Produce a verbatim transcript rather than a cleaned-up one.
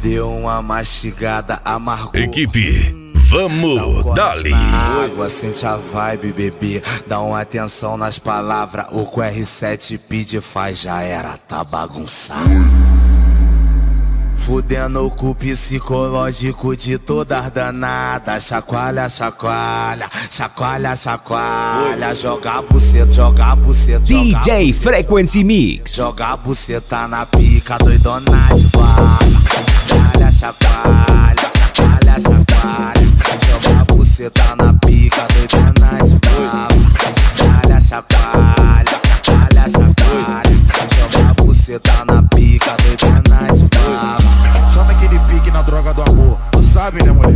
Deu uma mastigada, amargou. Equipe, vamos, dali. Água, sente a vibe, bebê. Dá uma atenção nas palavras. O que o R sete pede faz, já era, tá bagunçado. Fudendo com o psicológico de todas danadas. Chacoalha, chacoalha, chacoalha, chacoalha. Joga a buceta, joga a buceta. D J Frequency Mix. Joga a buceta na pica, doidona de vaga. Chacoalha, chacoalha, chacoalha, chacoalha. Joga a buceta na pica, doidona de vaga. Chacoalha, chacoalha, chacoalha, chacoalha. Joga a buceta na pica, doidona de vaga. Só naquele pique na droga do amor, tu sabe, né, mulher?